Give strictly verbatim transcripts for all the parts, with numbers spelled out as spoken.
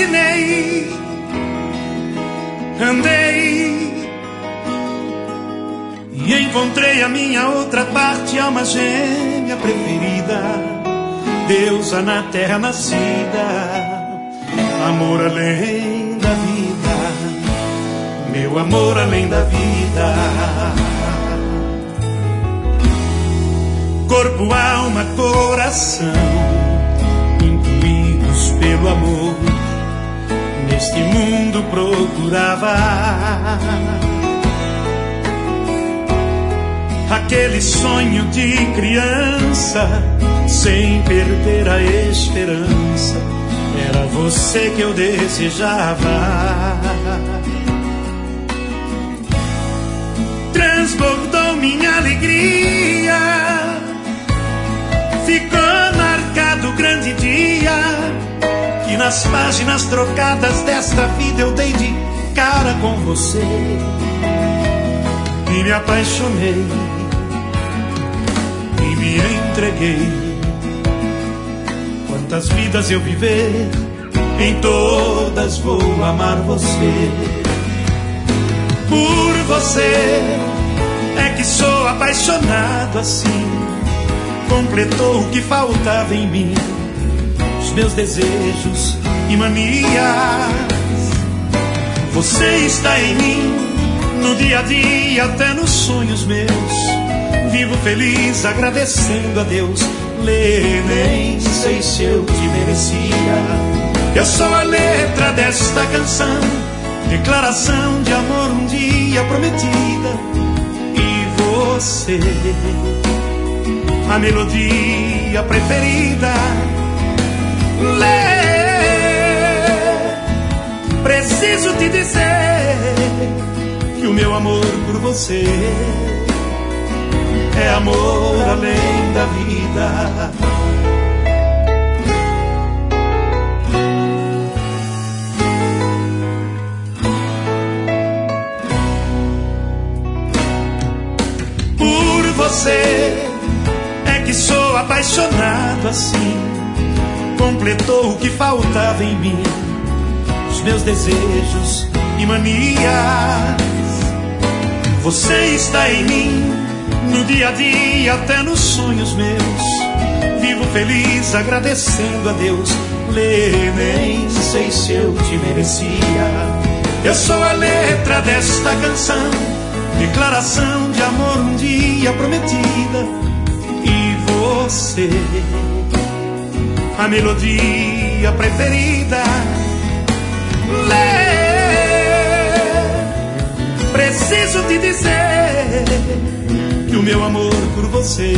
imaginei, andei e encontrei a minha outra parte, alma gêmea preferida, deusa na terra nascida, amor além da vida, meu amor além da vida. Corpo, alma, coração, intuídos pelo amor, neste mundo procurava aquele sonho de criança, sem perder a esperança. Era você que eu desejava. Transbordou minha alegria, ficou marcado o grande dia que nas páginas trocadas desta vida eu dei de cara com você e me apaixonei e me entreguei. Quantas vidas eu viver, em todas vou amar você. Por você é que sou apaixonado assim. Completou o que faltava em mim, os meus desejos e manias. Você está em mim, no dia a dia, até nos sonhos meus. Vivo feliz, agradecendo a Deus. Lê, nem sei se eu te merecia. Eu sou a letra desta canção, declaração de amor um dia prometida. E você, a melodia preferida. Lê, preciso te dizer que o meu amor por você é amor além da vida. Por você é que sou apaixonado assim. Completou o que faltava em mim, os meus desejos e manias. Você está em mim, no dia a dia, até nos sonhos meus. Vivo feliz, agradecendo a Deus. Lê, nem sei se eu te merecia. Eu sou a letra desta canção, declaração de amor um dia prometida. E você, a melodia preferida. Lê, preciso te dizer que o meu amor por você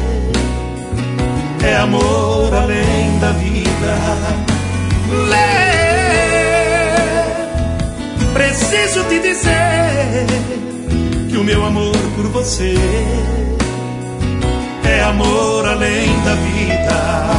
é amor além da vida. Lê, preciso te dizer que o meu amor por você é amor além da vida.